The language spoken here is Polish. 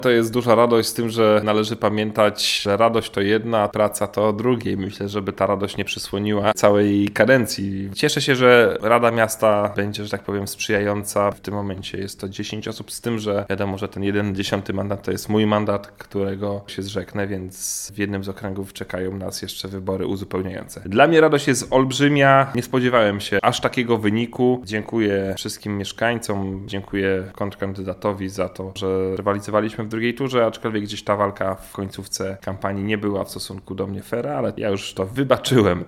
To jest duża radość z tym, że należy pamiętać, że radość to jedna, a praca to drugie. Myślę, żeby ta radość nie przysłoniła całej kadencji. Cieszę się, że Rada Miasta będzie, że tak powiem, sprzyjająca. W tym momencie jest to 10 osób, z tym, że wiadomo, że ten 1/10 mandat to jest mój mandat, którego się zrzeknę, więc w jednym z okręgów czekają nas jeszcze wybory uzupełniające. Dla mnie radość jest olbrzymia. Nie spodziewałem się aż takiego wyniku. Dziękuję wszystkim mieszkańcom, dziękuję kontrkandydatowi za to, że rywalizowaliśmy w drugiej turze, aczkolwiek gdzieś ta walka w końcówce kampanii nie była w stosunku do mnie fair, ale ja już to wybaczyłem.